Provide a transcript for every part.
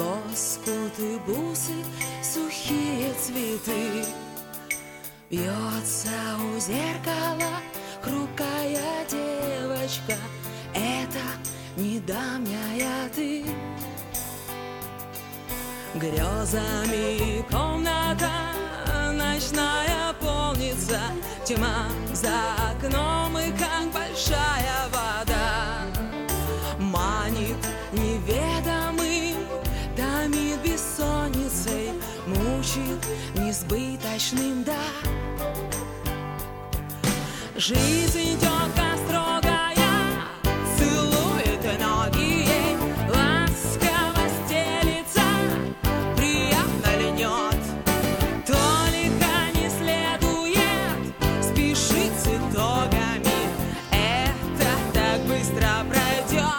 лоскуты, бусы, сухие цветы. Бьется у зеркала хрупкая девочка, это недавняя ты. Грезами комната ночная полнится, тьма за окном и как большая вода манит неведомым, томит бессонницей, мучит несбыточным, да. Жизнь тетка строгая целует ноги ей, ласково стелится, приятно льнет. Только не следует спешить с итогами, это так быстро пройдет.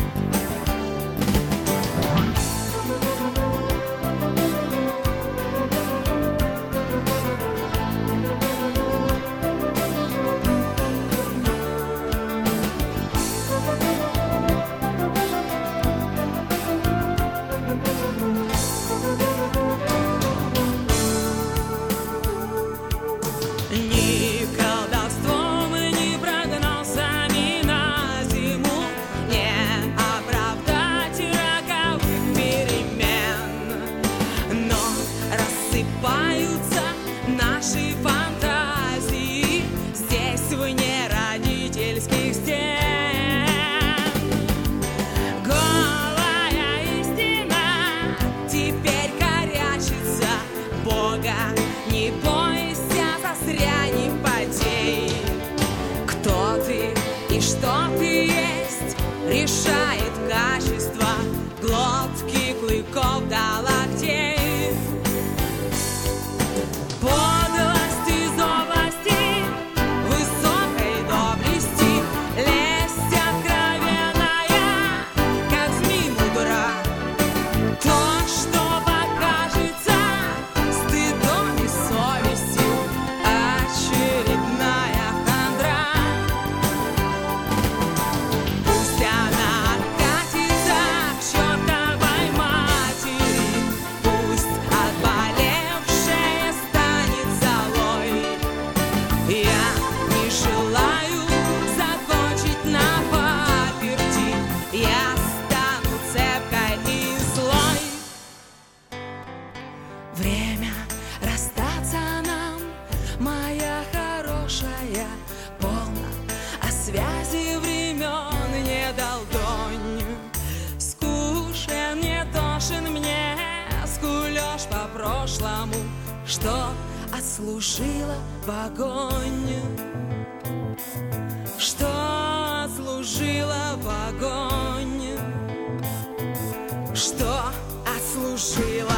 Ни колдовством, ни прогнозами на зиму не оправдать роковых перемен. Но рассыпаются наши фантазии здесь, вне родительских стен. Голая истина теперь корячится, Бога не бойся, зря не потей. Кто ты и что ты есть, решает качество глотки, клыков до локтей. Подлость из области высокой доблести, лесть откровенная, как змей мудра. То, что покажется стыдом и совестью, очередная хандра. Пусть она катится к чертовой матери, пусть отболевшая станет золой. Я не желаю закончить на паперти, я стану цепкой и злой. Время расстаться нам, моя хорошая, полно о связи времен не долдонь. Скучен, не тошен мне скулёж по прошлому, что отслужила в огонь, что отслужила в огонь, что отслужила.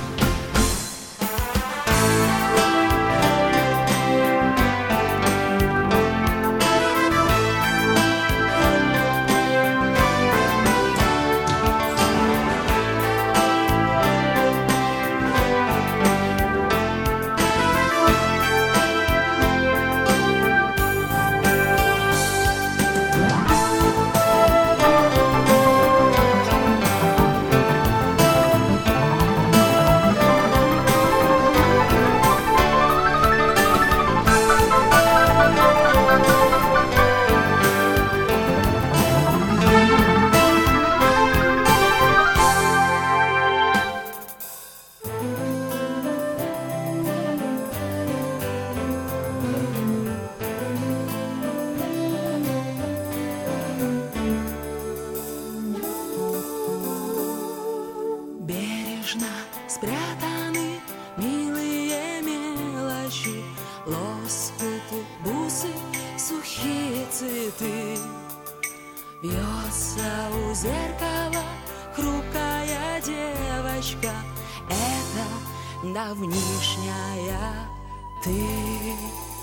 Спрятаны милые мелочи, лоскуты, бусы, сухие цветы. Бьется у зеркала хрупкая девочка, это давнишняя ты.